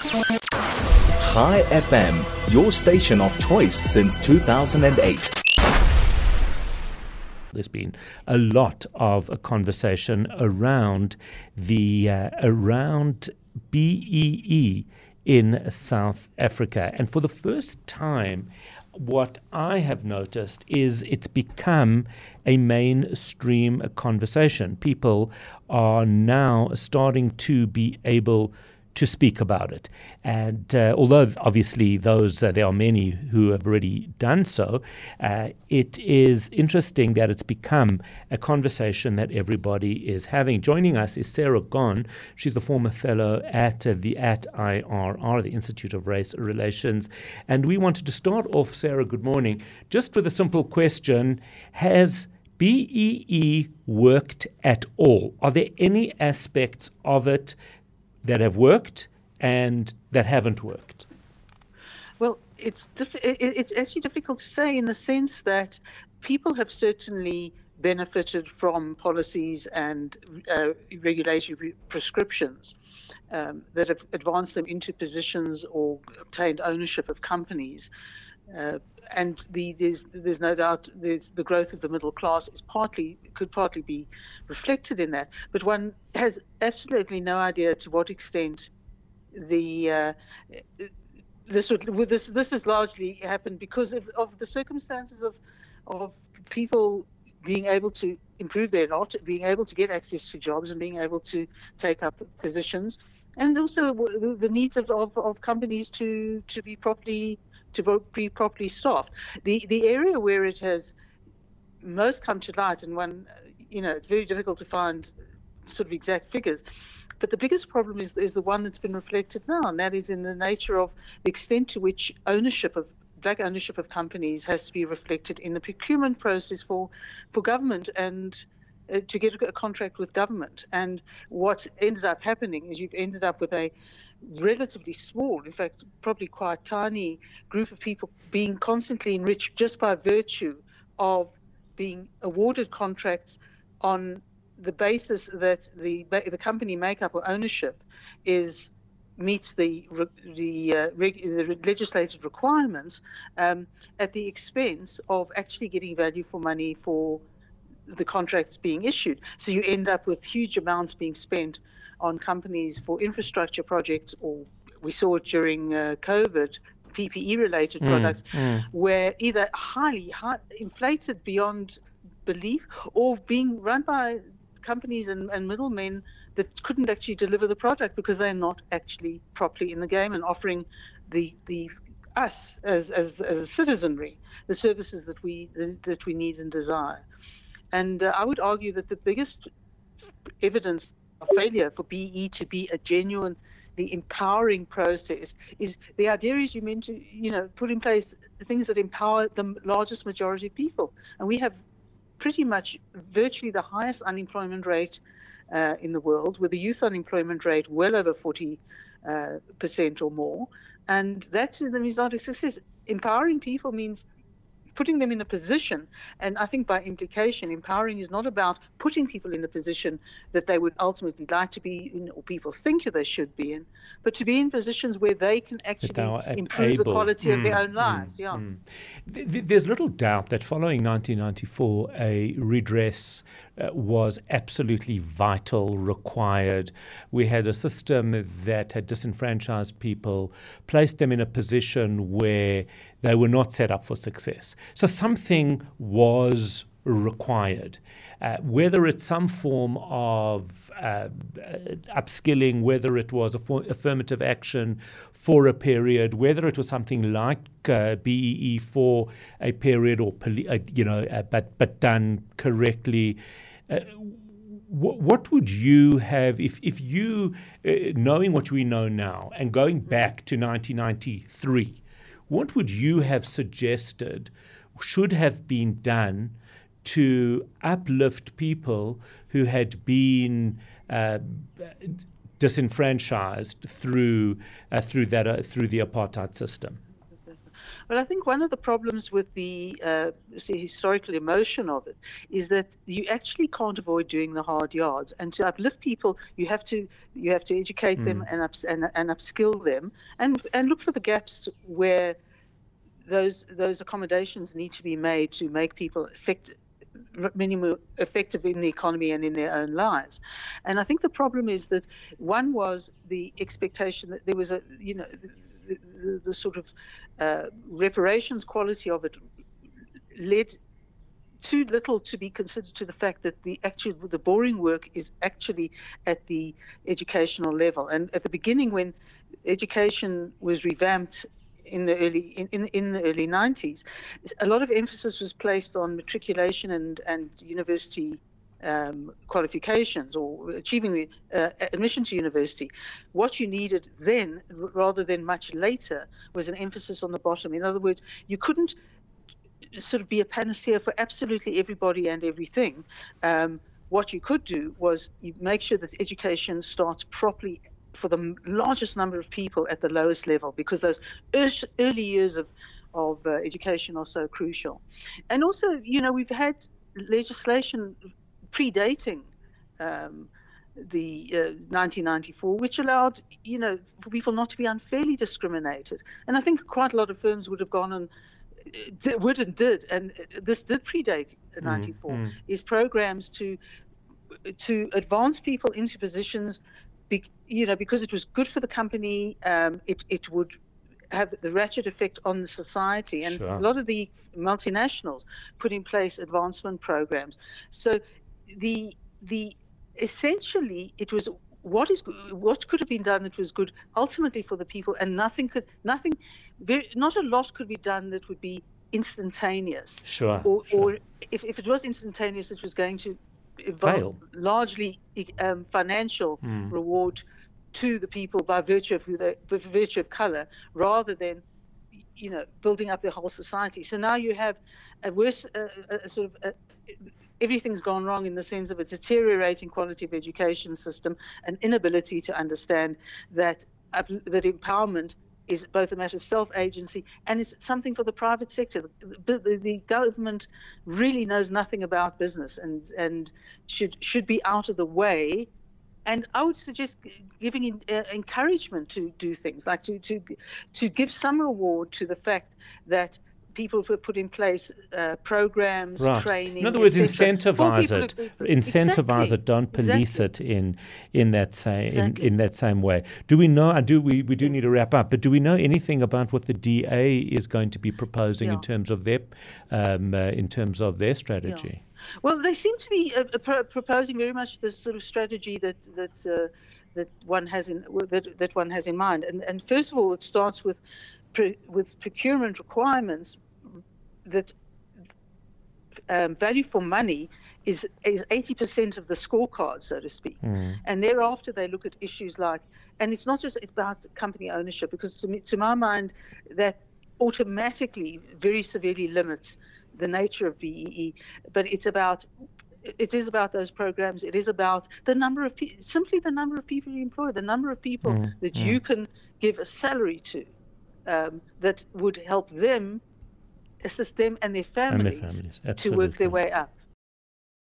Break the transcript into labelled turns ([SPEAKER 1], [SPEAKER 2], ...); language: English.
[SPEAKER 1] Chai FM, your station of choice since 2008.
[SPEAKER 2] There's been a lot of a conversation around around BEE in South Africa. And for the first time, what I have noticed is it's become a mainstream conversation. People are now starting to be able to speak about it. And although obviously there are many who have already done so, it is interesting that it's become a conversation that everybody is having. Joining us is Sarah Gon. She's the former fellow at IRR, the Institute of Race Relations. And we wanted to start off, Sarah, good morning, just with a simple question. Has BEE worked at all? Are there any aspects of it that have worked and that haven't worked?
[SPEAKER 3] Well, it's actually difficult to say, in the sense that people have certainly benefited from policies and regulatory prescriptions that have advanced them into positions or obtained ownership of companies. And there's no doubt the growth of the middle class could partly be reflected in that. But one has absolutely no idea to what extent this has largely happened because of the circumstances of people being able to improve their lot, being able to get access to jobs, and being able to take up positions, and also the needs of companies to be properly staffed. The area where it has most come to light, and it's very difficult to find sort of exact figures, but the biggest problem is the one that's been reflected now, and that is in the nature of the extent to which black ownership of companies has to be reflected in the procurement process for government and to get a contract with government. And what's ended up happening is you've ended up with a relatively small, in fact, probably quite tiny group of people being constantly enriched just by virtue of being awarded contracts on the basis that the company makeup or ownership meets the legislated requirements at the expense of actually getting value for money for the contracts being issued. So you end up with huge amounts being spent on companies for infrastructure projects, or we saw it during COVID, PPE-related products, where either highly inflated beyond belief or being run by companies and middlemen that couldn't actually deliver the product because they're not actually properly in the game and offering us as a citizenry the services that we need and desire. And I would argue that the biggest evidence of failure for BE to be a genuinely empowering process is the idea is you meant to, put in place things that empower the largest majority of people. And we have pretty much virtually the highest unemployment rate in the world, with the youth unemployment rate well over 40% or more. And that to them is not a success. Empowering people means putting them in a position, and I think by implication, empowering is not about putting people in a position that they would ultimately like to be in, or people think they should be in, but to be in positions where they can actually improve the quality of their own lives.
[SPEAKER 2] There's little doubt that following 1994, a redress was absolutely vital, required. We had a system that had disenfranchised people, placed them in a position where they were not set up for success. So something was required, whether it's some form of upskilling, whether it was affirmative action for a period, whether it was something like BEE for a period, or but done correctly. What would you have if you, knowing what we know now and going back to 1993, what would you have suggested should have been done to uplift people who had been disenfranchised through the apartheid system?
[SPEAKER 3] Well, I think one of the problems with the historical emotion of it is that you actually can't avoid doing the hard yards. And to uplift people, you have to educate them and upskill them, and look for the gaps where those accommodations need to be made to make people minimum effective in the economy and in their own lives. And I think the problem is that one was the expectation that there was the sort of reparations quality of it led too little to be considered to the fact that the boring work is actually at the educational level. And at the beginning, when education was revamped in the early 90s, a lot of emphasis was placed on matriculation and university qualifications or achieving admission to university. What you needed then, rather than much later, was an emphasis on the bottom. In other words, you couldn't sort of be a panacea for absolutely everybody and everything. What you could do was you make sure that education starts properly for the largest number of people at the lowest level, because those early years of education are so crucial. And also, we've had legislation predating the 1994, which allowed, for people not to be unfairly discriminated. And I think quite a lot of firms would have gone and did, and this did predate 94, is programs to advance people into positions, because it was good for the company. It would have the ratchet effect on the society, and
[SPEAKER 2] Sure.
[SPEAKER 3] A lot of the multinationals put in place advancement programs. So the essentially it was what could have been done that was good ultimately for the people, and not a lot could be done that would be instantaneous.
[SPEAKER 2] Sure.
[SPEAKER 3] Or if it was instantaneous, it was going to involve largely financial reward to the people by virtue of color, rather than building up the whole society. So now you have a worse everything's gone wrong in the sense of a deteriorating quality of education system, an inability to understand that empowerment is both a matter of self-agency and it's something for the private sector. The government really knows nothing about business and should be out of the way. And I would suggest giving encouragement to do things, like to give some reward to the fact that people have put in place programs, training.
[SPEAKER 2] In other words, incentivize
[SPEAKER 3] Exactly.
[SPEAKER 2] it. Don't police it in that same way. Do we know? We do need to wrap up. But do we know anything about what the DA is going to be proposing in terms of their strategy?
[SPEAKER 3] Yeah. Well, they seem to be proposing very much the sort of strategy that one has in mind. And first of all, it starts with procurement requirements that value for money is 80% of the scorecard, so to speak. And thereafter, they look at issues like, and it's not just about company ownership, because to my mind, that automatically very severely limits the nature of BEE. But it is about those programs. It is about the number of simply the number of people you employ, the number of people that you can give a salary to, that would help them, assist them and their families to work their way up.